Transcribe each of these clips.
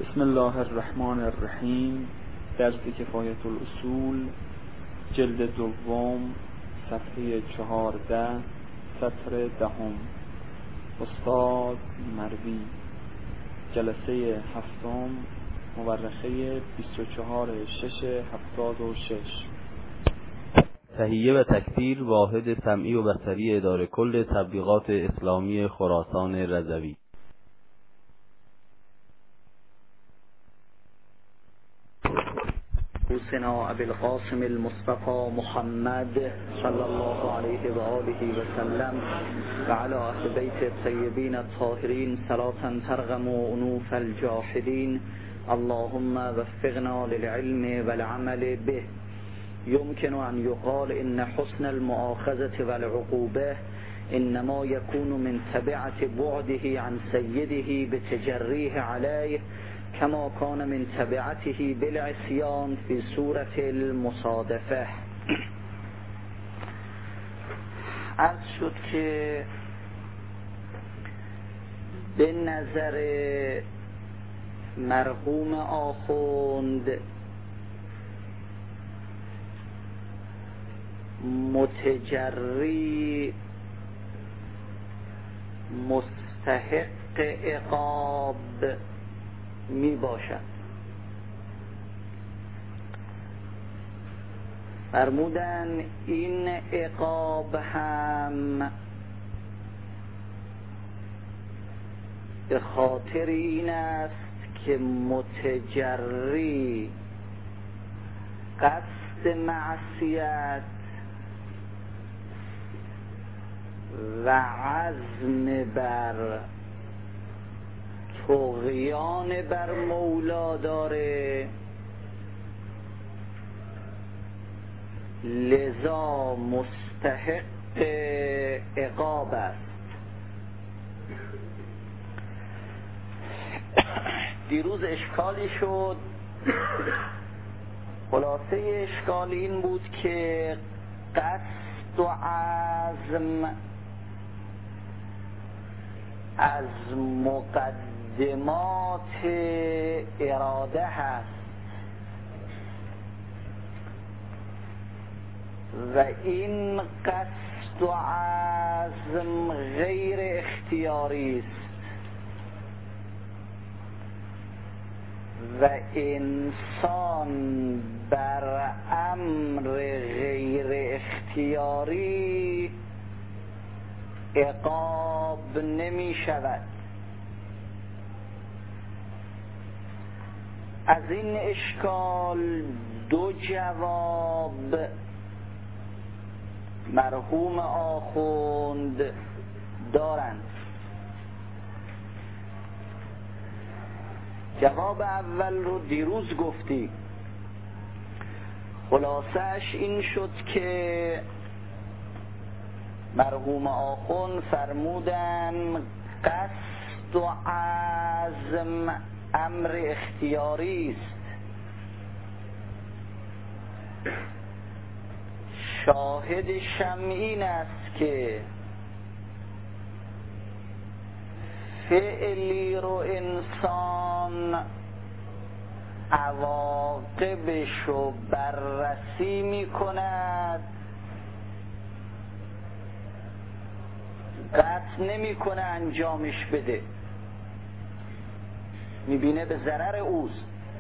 بسم الله الرحمن الرحیم. درس کفایت الاصول، جلد دوم، صفحه 14، سطر 10. استاد مروی، جلسه هفتم، مورخه 24/6/76. تهیه و تکثیر واحد سمعی و بصری اداره کل تبلیغات اسلامی خراسان رضوی. سنا ابی القاسم المصطفى محمد صلی الله علیه و آله و سلم و علی اهل بیت الطیبین الطاهرین صلاة ترغم انوف الجاحدین. اللهم وفقنا للعلم والعمل به. يمكن أن يقال إن حسن المؤاخذة والعقوبة إنما يكون من تبعة بعده عن سيده بتجريه عليه، كما كان من تبعته بالعصيان في سورة المصادفة. عرض شد که به نظر مرحوم آخوند متجری مستحق عقاب می باشد. فرمودن این عقاب هم به خاطر این است که متجری قصد معصیت و عزم بر طغیان بر مولا داره، لذا مستحق عقاب است. دیروز اشکالی شد. خلاصه اشکال این بود که قصد و عزم از مقدمات اراده هست و این قصد و عزم غیر اختیاری است و انسان بر امر غیر اختیاری عقاب نمی شود. از این اشکال دو جواب مرحوم آخوند دارند. جواب اول رو دیروز گفتی. خلاصش این شد که مرحوم آخوند فرمودن قصد و عزم امر اختیاری است. شاهد شمعین است که فعلی رو انسان عواقبش رو بررسی می کند، قطع نمی کنه انجامش بده، می بینه به ضرر اوست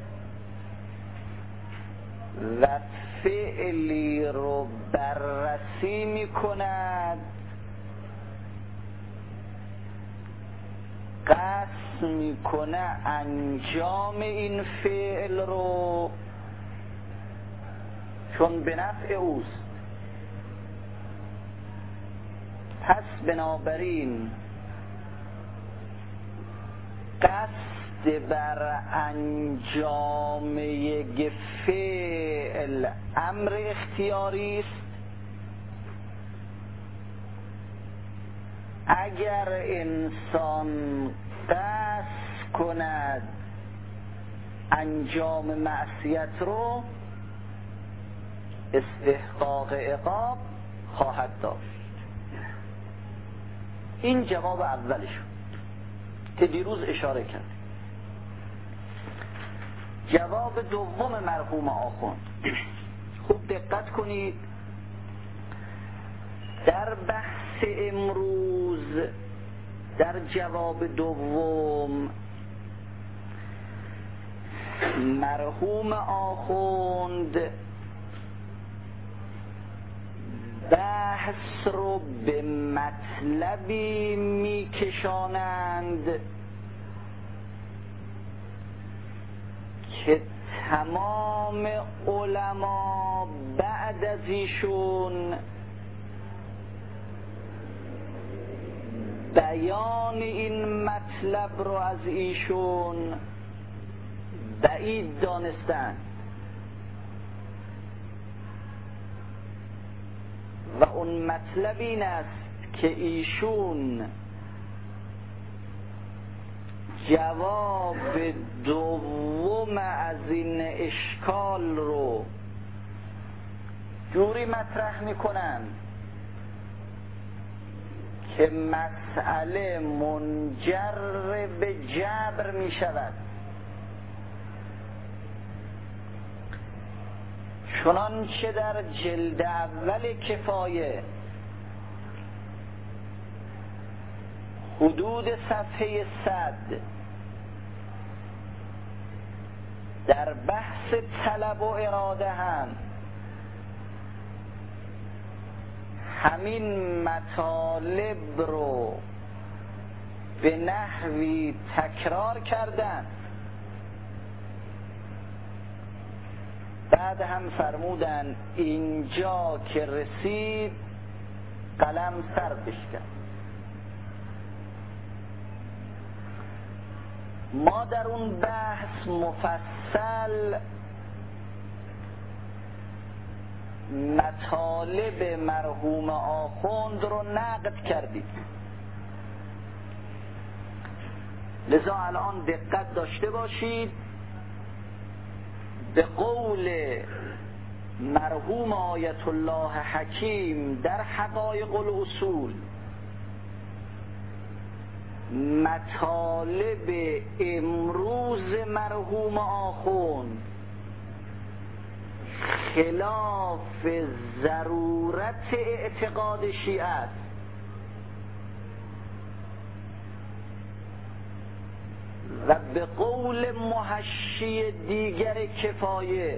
و فعلی رو بررسی می کند، قصد می کنه انجام این فعل رو چون به نفع اوست. پس بنابراین قصد بر انجام یک فعل امر اختیاری است. اگر انسان قصد کند انجام معصیت رو، استحقاق عقاب خواهد داشت. این جواب اولش که دیروز اشاره کرد. جواب دوم مرحوم آخوند. خوب دقت کنید، در بحث امروز در جواب دوم مرحوم آخوند بحث رو به مطلبی میکشانند که تمام علما بعد از ایشون بیان این مطلب رو از ایشون بعید دانستند و اون مطلب این است که ایشون جواب دوم از این اشکال رو جوری مطرح میکنند که مسئله منجر به جبر می شود، چنانچه در جلد اول کفایه حدود صفحه 100 در بحث طلب و اراده هم همین مطالب رو به نحوی تکرار کردن. بعد هم فرمودن اینجا که رسید قلم سر بشکن. ما در اون بحث مفصل مطالب مرحوم آخوند رو نقد کردیم، لذا الان دقت داشته باشید. به قول مرحوم آیت الله حکیم در حقایق الاصول، مطالب امروز مرحوم آخوند خلاف ضرورت اعتقاد شیعه است و به قول محشی دیگر کفایه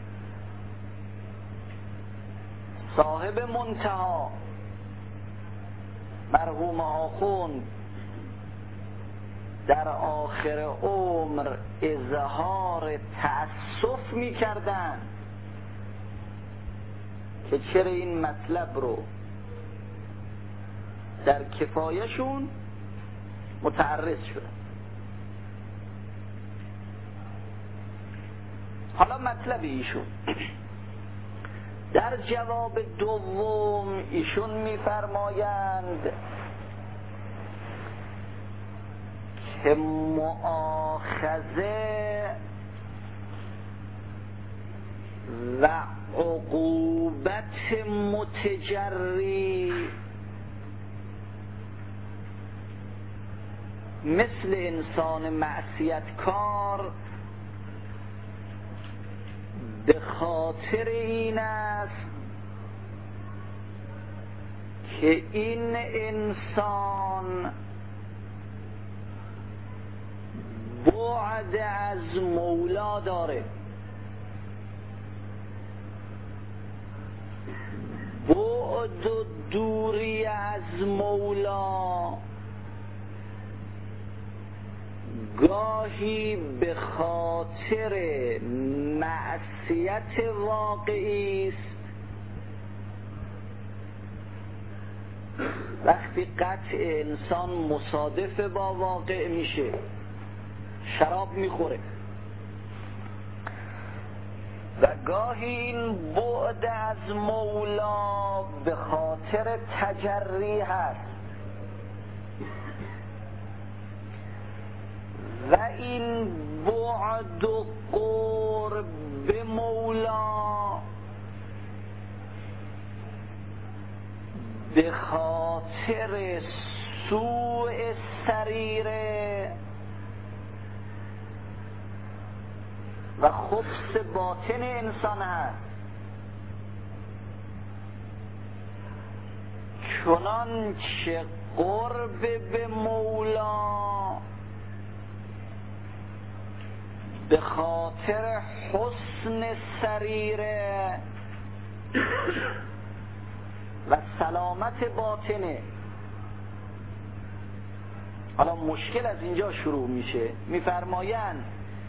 صاحب منتها مرحوم آخوند در آخر عمر اظهار تأسف می کردن که چرا این مطلب رو در کفایشون متعرض شدن. حالا مطلب ایشون در جواب دوم ایشون می‌فرمایند که مؤاخذه و عقوبت متجری مثل انسان معصیتکار به خاطر این است که این انسان بعد از مولا داره، بعد و دوری از مولا گاهی به خاطر معصیت واقعی است. وقتی قطع انسان مصادف با واقع میشه، شراب میخوره، و گاهی این بعد از مولا به خاطر تجری هست و این بعد و قرب به مولا به خاطر سوء سریره و خبث باطن انسان هست. چنانچه قرب به مولا به خاطر حسن سریره و سلامت باطنه. حالا مشکل از اینجا شروع میشه. میفرمایند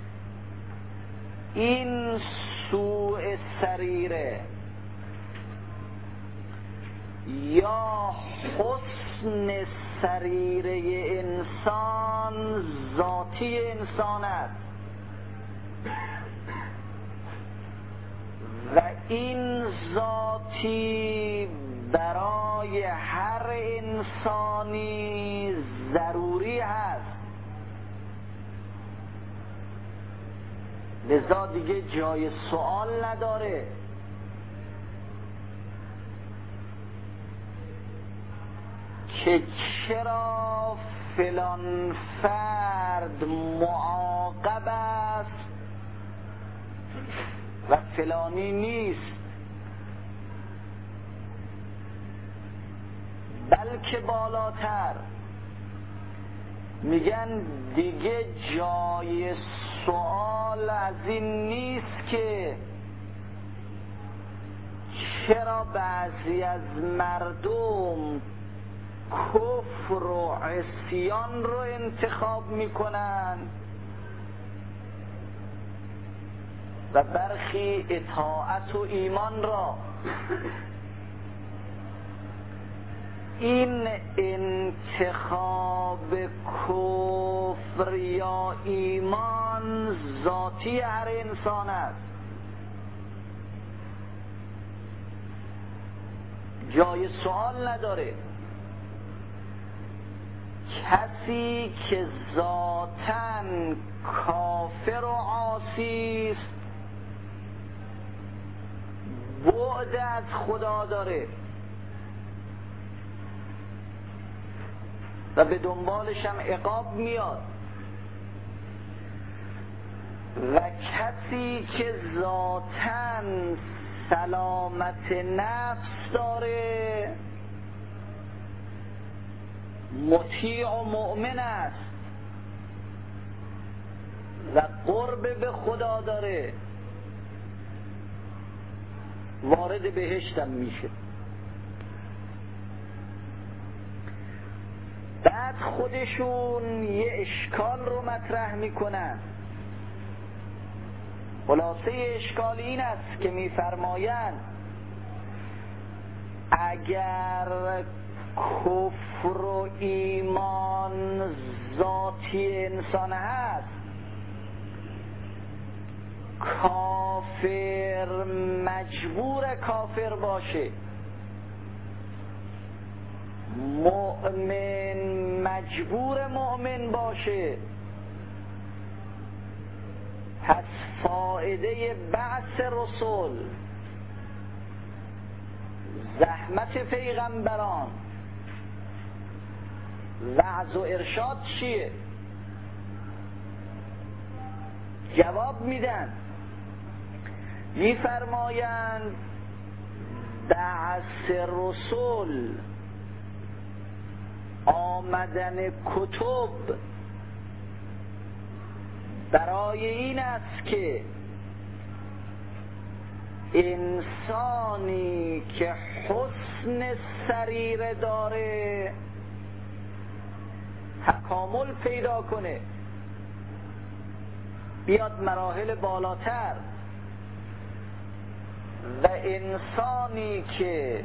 این سوء سریره یا حسن سریره انسان ذاتی انسان است و این ذاتی برای هر انسانی ضروری هست. لذا دیگه جای سوال نداره. که چرا فلان فرد معاقب است و فلانی نیست، بلکه بالاتر میگن دیگه جای سوال از این نیست که چرا بعضی از مردم کفر و عصیان رو انتخاب میکنن و برخی اطاعت و ایمان را. این انتخاب کفر یا ایمان ذاتی هر انسان است. جای سوال نداره. کسی که ذاتاً کافر و عاصی است بعد از خدا داره و به دنبالش هم عقاب میاد، و کسی که ذاتاً سلامت نفس داره مطیع و مؤمن است و قرب به خدا داره وارد بهشتم میشه. بعد خودشون یه اشکال رو مطرح میکنن. خلاصه اشکال این است که میفرمایند اگر کفر و ایمان ذاتی انسان هست، کافر مجبور کافر باشه، مؤمن مجبور مؤمن باشه. پس فایده بعث رسول، زحمت پیغمبران، وعظ و ارشاد چیه؟ جواب میدن، میفرمایند بعث رسول، آمدن کتب برای این است که انسانی که حسن سریره داره تکامل پیدا کنه، بیاد مراحل بالاتر، و انسانی که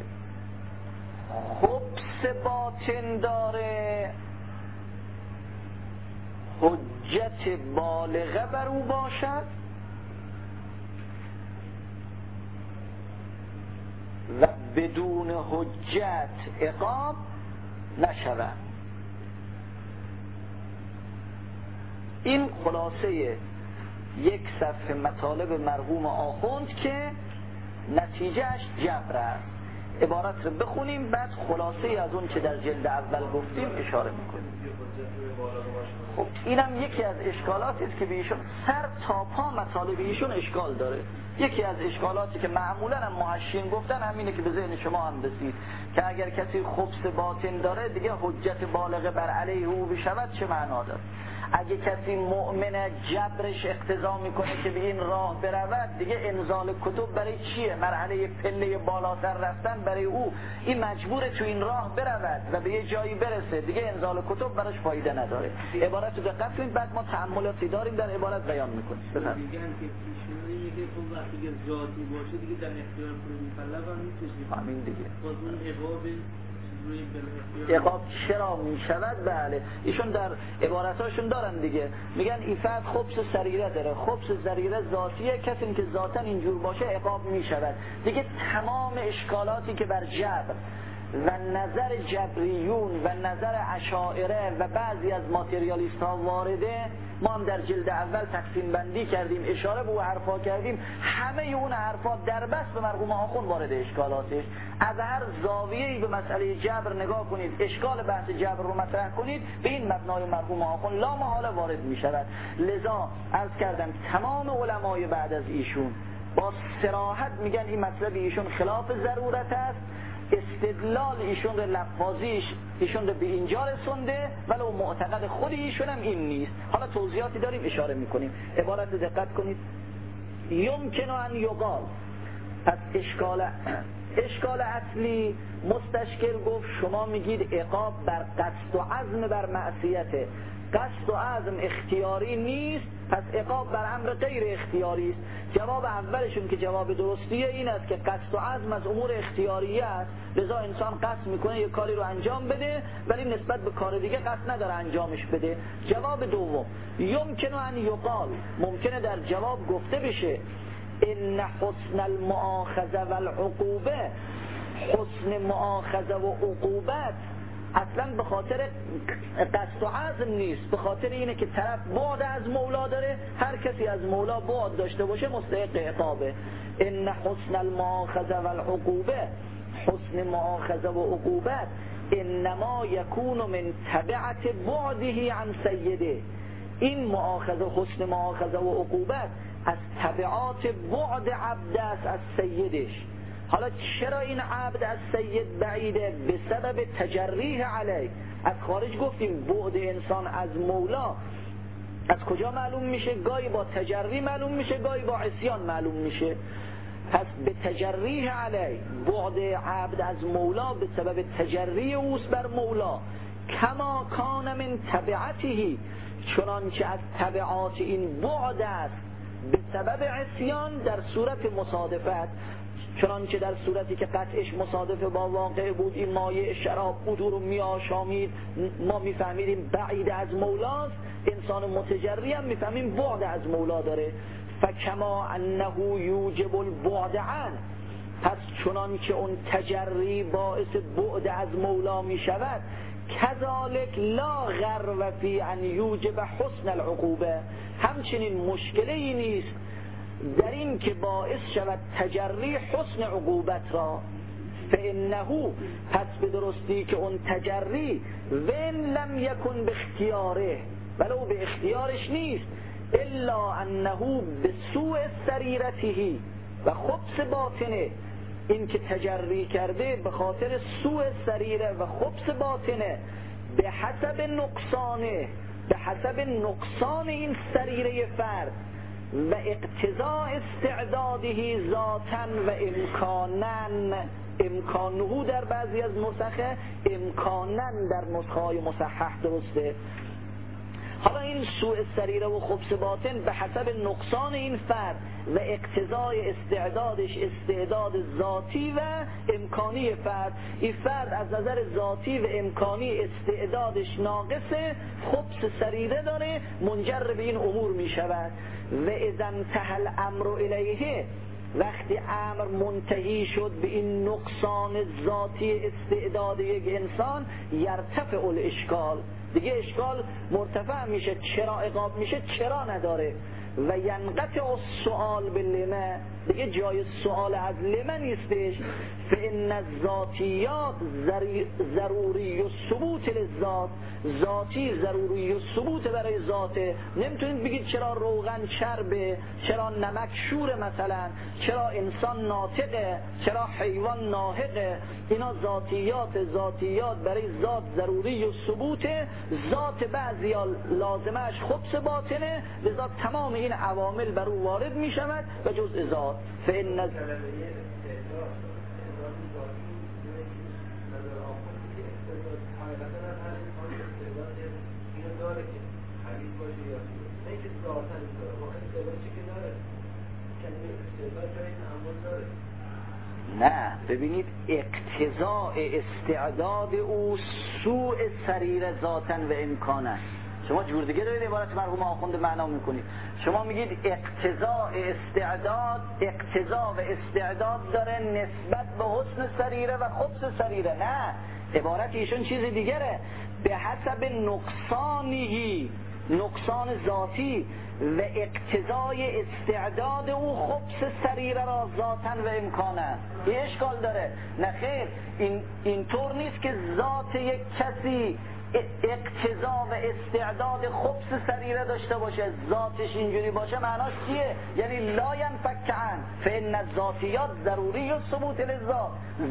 خبث باطن داره حجت بالغه بر او باشد و بدون حجت عقاب نشود. این خلاصه یک صفحه مطالب مرحوم آخوند که نتیجهش جبر است. عبارت رو بخونیم بعد خلاصه از اون که در جلد اول گفتیم اشاره میکنیم. خب اینم یکی از اشکالاتی است که به ایشون سر تا پا مطالب ایشون اشکال داره. یکی از اشکالاتی که معمولا هم محشین گفتن همینه که به ذهن شما هم رسید که اگر کسی خبث باطن داره دیگه حجت بالغه بر علیه او بشود چه معنا داره؟ اگه کسی مؤمن جبرش اقتضا میکنه که به این راه برود دیگه انزال کتب برای چیه؟ مرحله پله بالاتر رفتن برای او، این مجبور تو این راه برود و به یه جایی برسه، دیگه انزال کتب براش فایده نداره. عبارت رو دقت کنید، بعد ما تأملاتی داریم در عبارت بیان میکنیم. میگن که پیشنهادی که خب وقتی که ذاتی باشه دیگه در اختیار خود مکلف هم نیست. همین دیگه. باز اون عقاب چرا می شود؟ بله ایشون در عبارتاشون دارن دیگه، میگن ایفت خبث سریره داره، خبث سریره ذاتیه، کسی که ذاتن اینجور باشه عقاب می شود. دیگه تمام اشکالاتی که بر جبر و نظر جبریون و نظر اشاعره و بعضی از ماتریالیست ها وارده، ما هم در جلد اول تقسیم بندی کردیم، اشاره به اون حرفا کردیم، همه اون حرفا در بس به مرحوم آخوند وارد اشکالاتش. از هر زاویه‌ای به مسئله جبر نگاه کنید، اشکال بحث جبر رو مطرح کنید، به این مبنای مرحوم آخوند لا محاله وارد می شود. لذا عرض کردم تمام علمای بعد از ایشون با صراحت میگن این مطلب ایشون خلاف ضرورت است، استدلال ایشون رو لفاظیش ایشون رو به اینجا رسونده ولو معتقد خود ایشون هم این نیست. حالا توضیحاتی داریم اشاره میکنیم، عبارت دقت کنید. یمکن ان یقال، پس اشکال اصلی مستشکل گفت شما میگید عقاب بر قصد و عزم بر معصیته، قصد و عزم اختیاری نیست، پس عقاب بر امر غیر اختیاری است. جواب اولشون که جواب درستیه این است که قصد و عزم از امور اختیاریه است، لذا انسان قصد میکنه یک کاری رو انجام بده ولی نسبت به کار دیگه قصد نداره انجامش بده. جواب دوم، یمکن ان یقال، ممکنه در جواب گفته بشه ان حسن المؤاخذه والعقوبه، حسن مؤاخذه و عقوبت اصلا به خاطر قصد و عزم نیست، به خاطر اینه که طرف بعد از مولا داره، هر کسی از مولا بعد داشته باشه مستحق عقابه. ان حسن المؤاخذه والعقوبه، حسن مؤاخذه و عقوبت انما یکون من تبعت بعده عن سیده، این مؤاخذه، حسن مؤاخذه و عقوبت از تبعات بعد عبد است از سیدش. حالا چرا این عبد از سید بعیده؟ به سبب تجریح علیه. از خارج گفتیم بعد انسان از مولا از کجا معلوم میشه؟ گاهی با تجری معلوم میشه، گاهی با عصیان معلوم میشه. پس به تجریح علیه، بعد عبد از مولا به سبب تجری اوست بر مولا. کما کان من تبعته، چنانچه از تبعات این بعد است به سبب عصیان در صورت مصادفت، چنانچه در صورتی که قطعش مصادف با واقع بود، این مایه شراب بود رو میآشامید، ما میفهمیدیم بعید از مولاست، انسان متجری هم میفهمیم بعد از مولا داره. فکما انه یوجب البعد عنه، پس چنانچه اون تجری باعث بعد از مولا میشود، کذالک لا غرو فی ان یوجب حسن العقوبه، همچنین مشکلی نیست در این که باعث شود تجری حسن عقوبت را. فانه، پس به درستی که اون تجری وین لم یکن به اختیاره، ولو به اختیارش نیست، الا انه به سوء سریرته و خبث باطنه، این که تجری کرده به خاطر سوء سریره و خبث باطنه، به حسب نقصانه، به حسب نقصان این سریره فرد و اقتضاء استعداده ذاتن و امکانن، امکانه در بعضی از نسخه، امکانن در نسخه‌های مصحح درسته. حالا این سوء سریره و خبث باطن به حسب نقصان این فرد و اقتضای استعدادش، استعداد ذاتی و امکانی فرد، این فرد از نظر ذاتی و امکانی استعدادش ناقصه، خبث سریره داره، منجر به این امور می شود. و اذا انتهى الامر الیه، وقتی امر منتهی شد به این نقصان ذاتی استعداد یک انسان، یرتفع الاشکال، دیگه اشکال مرتفع میشه. چرا عقاب میشه؟ چرا نداره. و ینقطع السؤال باللمه، دیگه جای سؤال از لمه نیستش. فإن الذاتیات ضروری و ثبوت للذات، ذاتی ضروری و ثبوت برای ذاته. نمیتونید بگید چرا روغن چربه، چرا نمک شوره، مثلا چرا انسان ناطقه، چرا حیوان ناهقه. اینا ذاتیات برای ذات ضروری و ثبوته. ذات بعضیا لازمش خبث باطنه، لذا تمام این عوامل بر او وارد می شود و جزء ذات. فإن نه، ببینید اقتضاء استعداد او سوء سریر ذاتن و امکانن. شما جور دیگه دارید عبارت مرحوم آخوند معنا میکنید. شما میگید اقتضاء و استعداد داره نسبت به حسن سریره و خبث سریره. نه، عبارت ایشون چیز دیگره. به حسب نقصانهی، نقصان ذاتی و اقتضای استعداد او خبث سریره را ذاتن و امکانه. یه اشکال داره. نه خیر، اینطور نیست که ذات یک کسی اقتضا و استعداد خبث سریره داشته باشه. ذاتش اینجوری باشه معناش چیه؟ یعنی لا ینفک عن فإن الذاتیات ضروری و ثبوت للذات،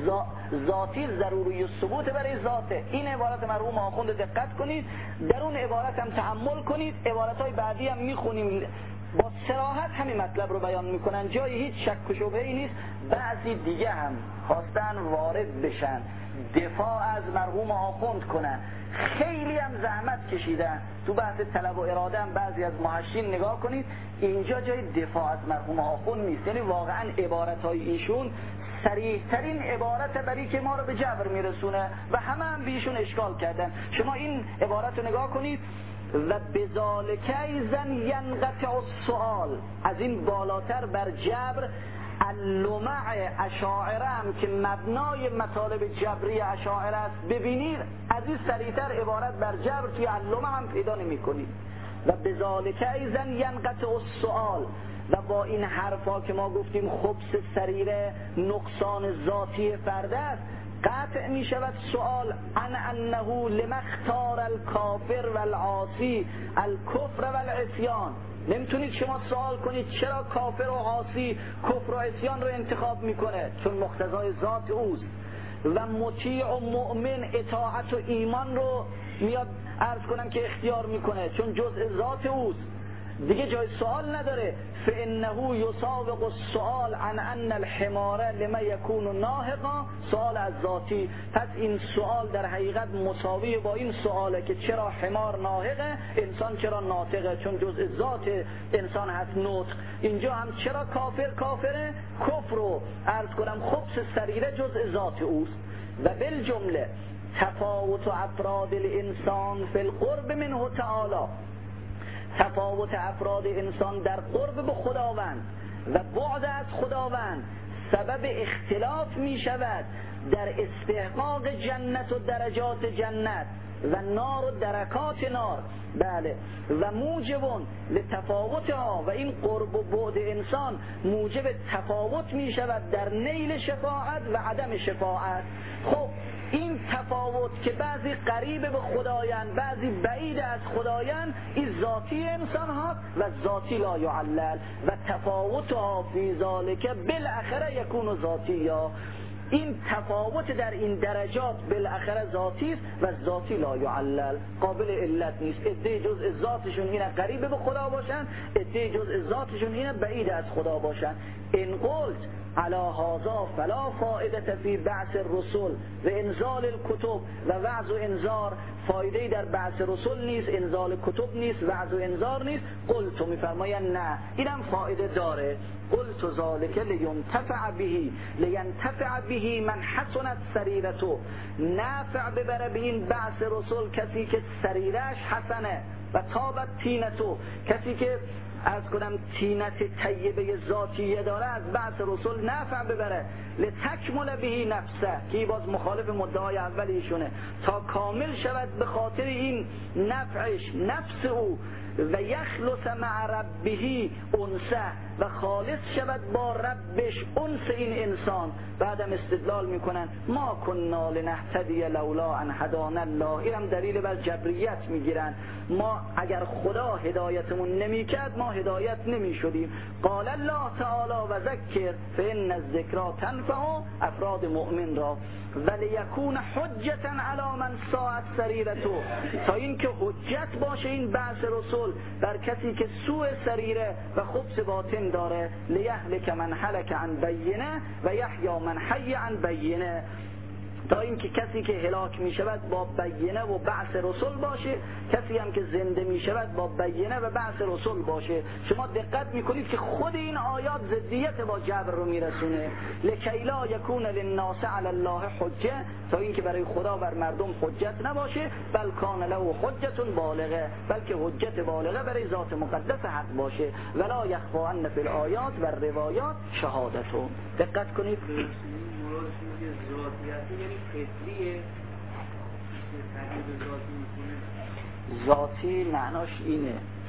ذاتی ضروری و ثبوت برای ذاته. این عبارت مرحوم آخوند دقت کنید، در اون عبارت هم تأمل کنید. عبارت‌های بعدی هم میخونیم با صراحت همین مطلب رو بیان میکنن، جای هیچ شک و شبهه‌ای نیست. بعضی دیگه هم خواستن وارد بشن، دفاع از مرحوم آخوند کنن، خیلی هم زحمت کشیدن. تو بحث طلب و اراده هم بعضی از محشین نگاه کنید، اینجا جای دفاع از مرحوم آخوند نیست. یعنی واقعا عبارت‌های ایشون صریح ترین عبارت برای که ما رو به جبر میرسونه و همه بیشون اشکال کردن. شما این عبارت رو نگاه کنید، و بذالک ایزن ینقطع السؤال. از این بالاتر بر جبر اللمع اشاعره هم که مبنای مطالب جبری اشاعره است ببینید، از این سریعتر عبارت بر جبر توی اللمع هم پیدا نمی کنید. و بذالک ایزن ینقطع السؤال. و با این حرفا که ما گفتیم خبث سریره نقصان ذاتی فرد است، قطع می شود سؤال عن انه لمختار الکافر والعاصی الکفر والعصیان. نمیتونید شما سوال کنید چرا کافر و عاصی کفر و عصیان رو انتخاب میکنه، چون مقتضای ذات اوست. و مطیع و مؤمن اطاعت و ایمان رو میاد عرض کنم که اختیار میکنه، چون جزء ذات اوست، دیگه جای سوال نداره. فانه یسابق السؤال عن ان الحمار لما یکون ناهقا سؤال از ذاتی. پس این سوال در حقیقت مساوی با این سواله که چرا حمار ناهقه، انسان چرا ناطقه، چون جزء ذات انسان هست نطق. اینجا هم چرا کافر کافره، کفر رو عرض کنم خبث سریره جزء ذات اوست. و بالجمله تفاوت افراد الانسان فی القرب منه تعالی، تفاوت افراد انسان در قرب به خداوند و بعد از خداوند سبب اختلاف می شود در استحقاق جنت و درجات جنت و نار و درکات نار. بله، و موجبون لتفاوتها، و این قرب و بعد انسان موجب تفاوت می شود در نیل شفاعت و عدم شفاعت. خب این تفاوت که بعضی قریب به خدایان بعضی بعید از خدایان، این ذاتی انسان هاست و ذاتی لا یعلل. و تفاوتها فی ذالک بالاخره یکون ذاتی. یا این تفاوت در این درجات بالاخره ذاتی است و ذاتی لا یعلل، قابل علت نیست. عده جزء ذاتشون اینه قریب به خدا باشن، عده جزء ذاتشون اینه بعید از خدا باشن. ان قلت علی هذا فلا فائده فی بعث الرسل و انزال الکتب و وعظ و انذار. فایده در بعث رسول نیست، انزال کتب نیست، وعظ و انذار نیست. قلت میفرماین نه، اینم فایده داره. قلت ذالک لینتفع به من حسنت سریرته. نفع ببره به این بعث رسول کسی که سریرش حسنه و تابت تینتو، کسی که از کنم تینت طیبه ذاتیه داره از بعث رسول نفع ببره لتکمل بهی نفسه که باز مخالف مدعای اول ایشونه تا کامل شود به خاطر این نفعش نفس او و یخلص مع ربه انسه و خالص شود با ربش انس این انسان. بعدم استدلال میکنن ما کنا لنهتدی لولا ان هدانا الله، اینم دلیل بر جبریت میگیرن، ما اگر خدا هدایتمون نمیکرد ما هدایت نمیشدیم. قال الله تعالی و ذکر فان الذکرى تنفع افراد مؤمن را ولیکون حجتا علی من ساءت سریرته، تا اینکه حجت باشه این بعث رسول بر کسی که سوء سریره و خبث باطن داره. لیهلک من هلک عن بینه و یحیی من حی عن بینه، تا اینکه کسی که هلاک می شود با بینه و بعث رسول باشه، کسی هم که زنده می شود با بینه و بعث رسول باشه. شما دقت می کنید که خود این آیات ضدیت با جبر رو می رسونه. لکی لا یکون للناس علی الله حجه، تا اینکه برای خدا بر مردم حجت نباشه، بل کان له حجت بالغه، بلکه حجت بالغه برای ذات مقدس حق باشه. ولا یخفی ان فی الآیات و روایات شهادتون. دقت کنید یعنی فطریه ذاتی معناش اینه،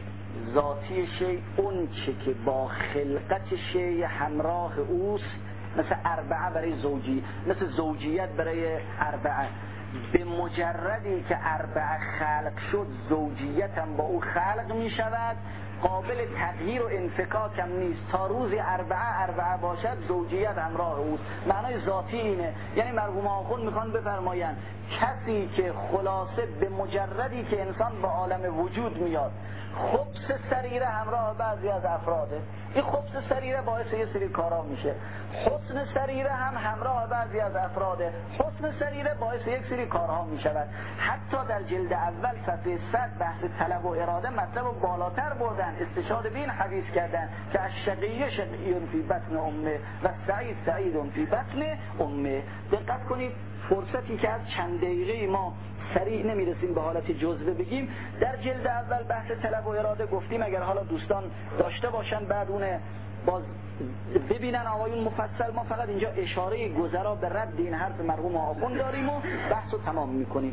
ذاتی شی اون چه که با خلقت شی همراه اوست، مثل اربعه برای زوجی، مثل زوجیت برای اربعه. به مجردی که اربعه خلق شد زوجیت هم با او خلق می شود، قابل تغییر و انفکاک هم نیست. تا روزی اربعه باشد زوجیت همراه اوست. معنای ذاتی اینه، یعنی مرحوم آخوند میخوان بفرمایند کسی که خلاصه به مجردی که انسان با عالم وجود میاد خبث سریره همراه بعضی از افراده، این خبث سریره باعث یه سری کارا میشه، حسن سریره هم همراه بعضی از افراده، حسن سریره باعث یک سری کارها میشود. حتی در جلد اول صفحه 100 بحث طلب و اراده مطلب رو بالاتر بردن، استشهاد به این حدیث کردن که الشقی شقی فی بطن امه و سعید سعید فی بطن امه. دقت کنید فرصتی که از چند دقیقه ما سریع نمیرسیم به حالت جزوه بگیم. در جلد اول بحث طلب و اراده گفتیم، اگر حالا دوستان داشته باشن بعد اون باز ببینن آقایون مفصل، ما فقط اینجا اشاره گذرا به رد این حرف مرحوم آخوند داریم و بحث رو تمام میکنیم.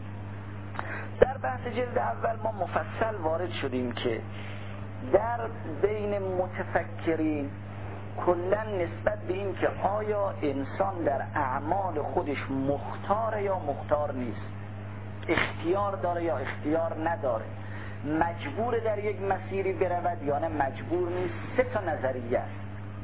در بحث جلد اول ما مفصل وارد شدیم که در بین متفکرین کلا نسبت به این که آیا انسان در اعمال خودش مختار یا مختار نیست، اختیار داره یا اختیار نداره، مجبور در یک مسیری برود یا نه مجبور نیست، سه تا نظریه است.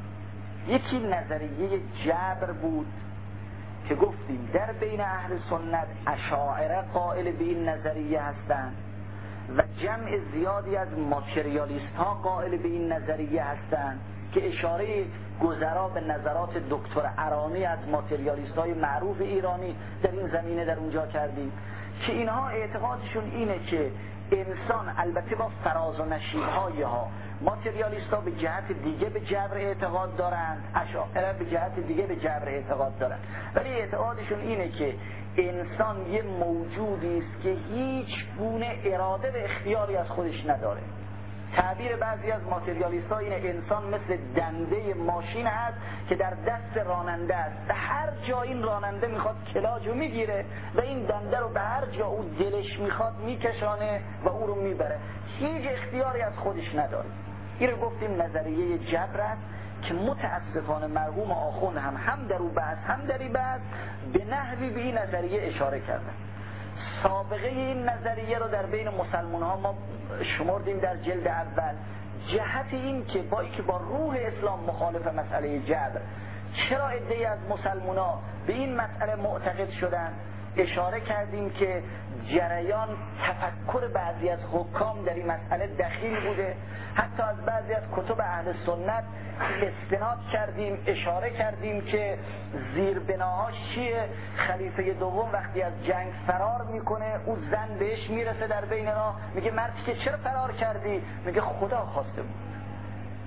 یکی نظریه جبر بود که گفتیم در بین اهل سنت اشاعره قائل به این نظریه هستند و جمع زیادی از ماتریالیست ها قائل به این نظریه هستند که اشاره گذرا به نظرات دکتر ارانی از ماتریالیست های معروف ایرانی در این زمینه در اونجا کردیم که اینها اعتقادشون اینه که انسان البته با فراز و نشیب‌های ها، ماتریالیست ها به جهت دیگه به جبر اعتقاد دارند، اشاعره به جهت دیگه به جبر اعتقاد دارند، ولی اعتقادشون اینه که انسان یه موجودی است که هیچ گونه اراده و اختیاری از خودش نداره. تعبیر بعضی از ماتریالیست ها اینه انسان مثل دنده ماشین هست که در دست راننده است، به هر جا این راننده میخواد کلاجو میگیره و این دنده رو به هر جا او دلش میخواد میکشانه و او رو میبره، هیچ اختیاری از خودش نداره. این رو گفتیم نظریه جبر است که متاسفانه مرحوم آخوند هم در او بحث هم در این بحث به نحوی به این نظریه اشاره کردن. سابقه این نظریه رو در بین مسلمان ها ما شمردیم در جلد اول. جهت این که با روح اسلام مخالف مسئله جبر، چرا عده‌ای از مسلمان ها به این مسئله معتقد شدن، اشاره کردیم که جریان تفکر بعضی از حکام در این مسئله دخیل بوده، حتی از بعضی از کتب اهل سنت استناد کردیم، اشاره کردیم که زیربناهاش چیه. خلیفه دوم وقتی از جنگ فرار میکنه، او زن بهش میرسه در بین راه، میگه مردی که چرا فرار کردی؟ میگه خدا خواسته بود،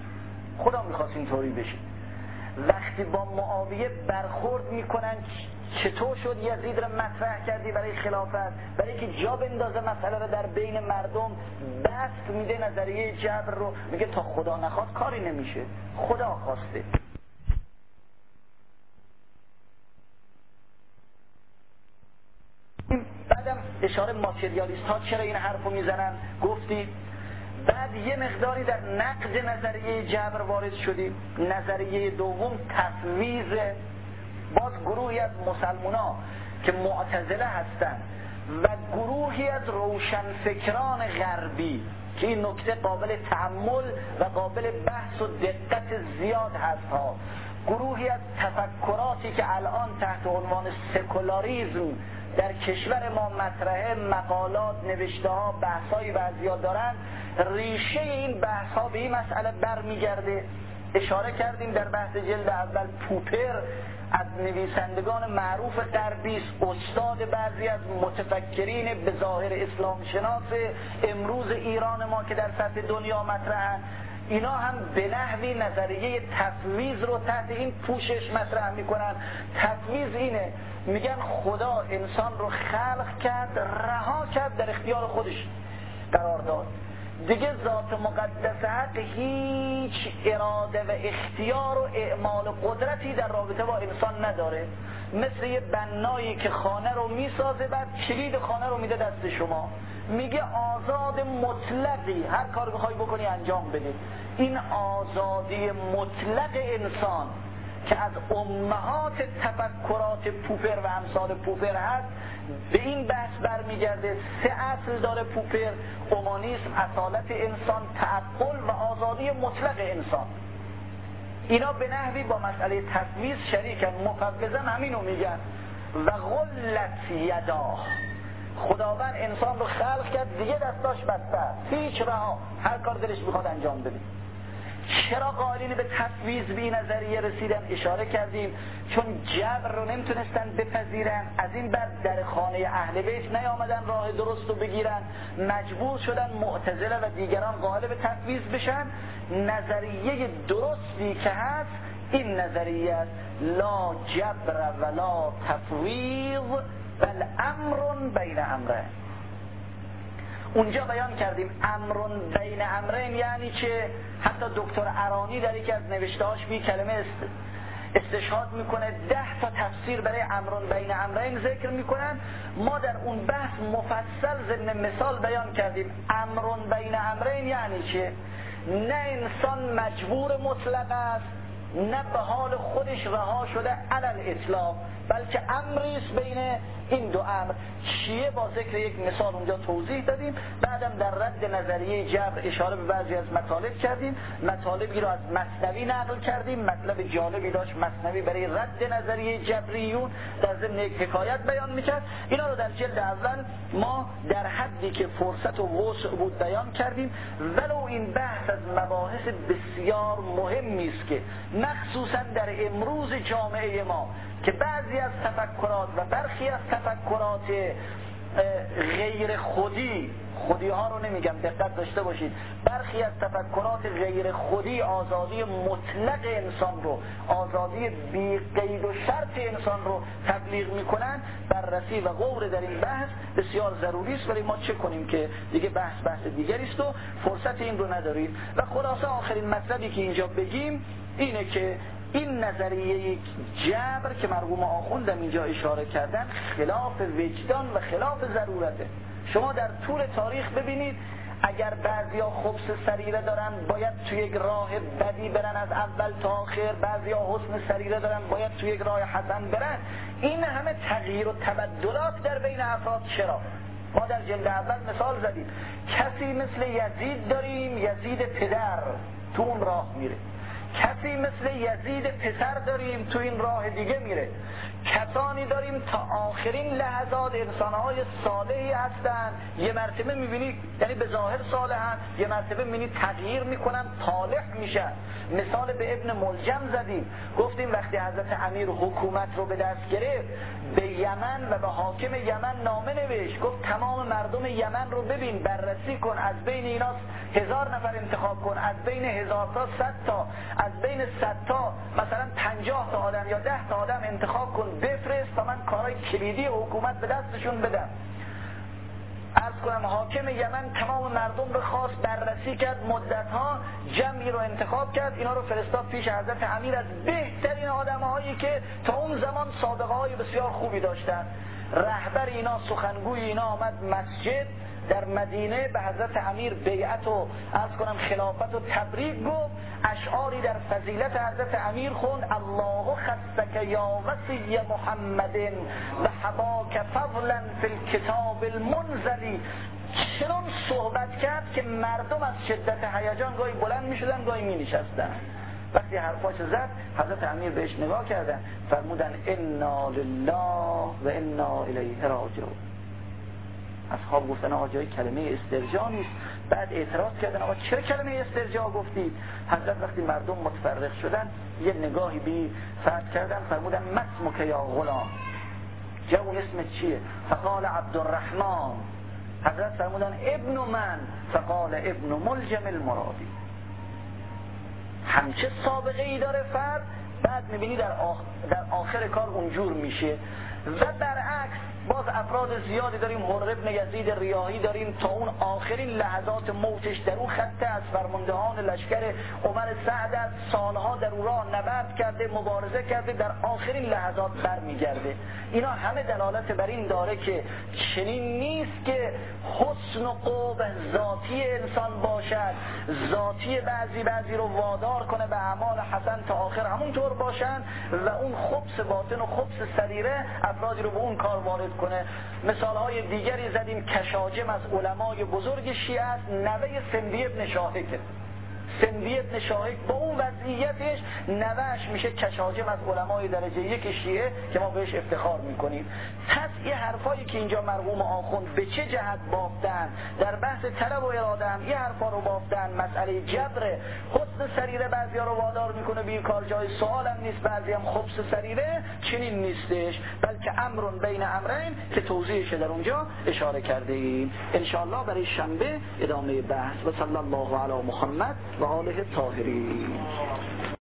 خدا میخواست اینطوری بشه. وقتی با معاویه برخورد میکنن چطور شد یزید رو مطرح کردی برای خلافت؟ برای که جا بندازه مسئله رو در بین مردم، بست میده نظریه جبر رو، میگه تا خدا نخواد کاری نمیشه، خدا خواسته. بعدم اشاره ماتریالیست ها چرا این حرفو میزنن گفتی. بعد یه مقداری در نقد نظریه جبر وارد شدیم. نظریه دوم تفویض. باز گروهی از مسلمونا که معتزله هستن و گروهی از روشنفکران غربی که این نکته قابل تأمل و قابل بحث و دقت زیاد هست ها، گروهی از تفکراتی که الان تحت عنوان سکولاریسم در کشور ما مطرحه، مقالات، نوشته ها، بحث های بعضیا دارن، ریشه این بحث ها به این مسئله برمیگرده. اشاره کردیم در بحث جلد اول پوپر از نویسندگان معروف غربی است، استاد بعضی از متفکرین به ظاهر اسلام شناس امروز ایران ما که در سطح دنیا مطرحن. اینا هم به نحوی نظریه تفویض رو تحت این پوشش مطرح میکنن. تفویض اینه، میگن خدا انسان رو خلق کرد، رها کرد، در اختیار خودش قرار داد، دیگه ذات مقدس حق هیچ اراده و اختیار و اعمال و قدرتی در رابطه با انسان نداره. مثل یه بنایی که خانه رو میسازه، بعد کلید خانه رو میده دست شما، میگه آزاد مطلقی، هر کار بخوای بکنی انجام بده. این آزادی مطلق انسان که از امهات تفکرات پوپر و امثال پوپر هست، به این بحث برمیگرده. 3 اصل داره پوپر: اومانیسم، اصالت انسان، تعقل و آزادی مطلق انسان. اینا به نحوی با مسئله تفویض شریکن. مفوضا همینو میگن. و غلت یداه، خداوند انسان رو خلق کرد، دیگه دستاش بسته است، هیچ رها، هر کار دلش میخواد انجام بده. چرا قائلین به تفویض به این نظریه رسیدن؟ اشاره کردیم چون جبر رو نمیتونستن بپذیرن، از این بعد در خانه اهل بیت نیامدن راه درست رو بگیرن، مجبور شدن معتزله و دیگران قائل به تفویض بشن. نظریه درستی که هست این نظریه است: لا جبر ولا تفویض بل امر بین امرین. اونجا بیان کردیم امر بین امرین یعنی چه؟ حتی دکتر ارانی در یکی از نوشتهاش بی کلمه استشهاد میکنه، 10 تا تفسیر برای امر بین امرین ذکر میکنن. ما در اون بحث مفصل ضمن مثال بیان کردیم امر بین امرین یعنی چه؟ نه انسان مجبور مطلق است، نه به حال خودش رها شده علل اطلاق، بلکه امری است بین این دو امر. چیه؟ با ذکر یک مثال اونجا توضیح دادیم. بعدم در رد نظریه جبر اشاره به بعضی از مطالب کردیم. مطالبی رو از مثنوی نقل کردیم، مطلب جالبی داشت مثنوی برای رد نظریه جبریون، در ضمن یک حکایت بیان میکرد. اینا رو در جلد اول ما در حدی که فرصت و وسع بود بیان کردیم. ولو این بحث از مباحث بسیار مهمی است که مخصوصا در امروز جامعه ما که بعضی از تفکرات و برخی از تفکرات غیر خودی ها رو نمیگم، دقت داشته باشید، برخی از تفکرات غیر خودی آزادی مطلق انسان رو، آزادی بی قید و شرط انسان رو تبلیغ میکنن. بررسی و غور در این بحث بسیار ضروری است، ولی ما چه کنیم که دیگه بحث دیگری است و فرصت این رو نداریم. و خلاصه آخرین مطلبی که اینجا بگیم اینه که این نظریه جبر که مرحوم آخوندم اینجا اشاره کردن خلاف وجدان و خلاف ضرورته. شما در طول تاریخ ببینید اگر بعضیا خبث سریره دارن باید توی یک راه بدی برن از اول تا آخر، بعضیا حسن سریره دارن باید توی یک راه حسن برن. این همه تغییر و تبدلات در بین افراد چرا؟ ما در جلد اول مثال زدیم، کسی مثل یزید داریم، یزید پدر تو اون راه میره، کسی مثل یزید پسر داریم تو این راه دیگه میره، کسانی داریم تا آخرین لحظات انسانهای صالحی هستن، یه مرتبه میبینی یعنی به ظاهر صالحن، یه مرتبه میبینی تغییر میکنن، طالح میشن. مثال به ابن ملجم زدیم، گفتیم وقتی حضرت امیر حکومت رو به دست گرفت به یمن و به حاکم یمن نامه نوشت، گفت تمام مردم یمن رو ببین، بررسی کن، از بین ایناست 1000 نفر انتخاب کن، از بین 1000 تا 100 تا، از بین 100 تا مثلا 50 تا آدم یا 10 تا آدم انتخاب کن بفرست تا من کارهای کلیدی حکومت به دستشون بدم. عرض کنم حاکم یمن تمام مردم رو خواست، بررسی کرد، مدتها جمعی رو انتخاب کرد، اینا رو فرستاد پیش حضرت امیر از بهترین آدم‌هایی که تا اون زمان سابقه‌های بسیار خوبی داشتن. رهبر اینا، سخنگوی اینا آمد مسجد در مدینه به حضرت امیر بیعت و عرض کنم خلافت و تبریک گفت، اشعاری در فضیلت حضرت امیر خوند: الله خصک یا وصی محمد و حباک فضلا فی الکتاب المنزلی. چنان صحبت کرد که مردم از شدت هیجان گاهی بلند می شدن گاهی می نشستن. وقتی حرفاش زد حضرت امیر بهش نگاه کردن، فرمودن انا لله و انا الیه راجعون. اصحاب گفتن آقا جای کلمه استرجاع نیست. بعد اعتراض کردن آقا چرا کلمه استرجاع گفتید؟ حضرت وقتی مردم متفرق شدن یه نگاهی بی فرض کردن، فرمودن مسمک یا غلام، جوون اسمت چیه؟ فقال عبدالرحمن. حضرت فرمودن ابن من؟ فقال ابن ملجم المرادی. همچه سابقه ای داره فرد، بعد میبینی در آخر کار اونجور میشه. و برعکس باز افراد زیادی داریم، حر ابن یزید ریاحی داریم تا اون آخرین لحظات موتش در اون خط از فرماندهان لشکر عمر سعد است، سالها در اون راه نبرد کرده، مبارزه کرده، در آخرین لحظات برمیگرده. اینا همه دلالت بر این داره که چنین نیست که حسن و قبح ذاتی انسان باشد، ذاتی بعضی رو وادار کنه به اعمال حسن تا آخر همونطور باشن و اون خبث باطن و خبث سریره افرادی رو به اون کار وارد کنه. مثالهای دیگری زدیم. کشاجم از علمای بزرگ شیعه است، نوه سندی ابن شاهکه. سندی ابن شاهک با اون وضعیتش نوهش میشه کشاجم از علمای درجه یک شیعه که ما بهش افتخار میکنیم. پس این حرفایی که اینجا مرحوم آخوند به چه جهت بافتن، در بحث طلب و اراده هم این حرفا رو بافتن. مسئله جبر حسن سریره بعضیا رو وادار میکنه به این کار، جای سوال هم نیست. بعضی هم خبث سریره چنین نیستش، بلکه امرون بین امرین که توضیحش در اونجا اشاره کرده ایم. انشاءالله برای شنبه ادامه بحث. و صلی الله علی محمد و آله الطاهرین.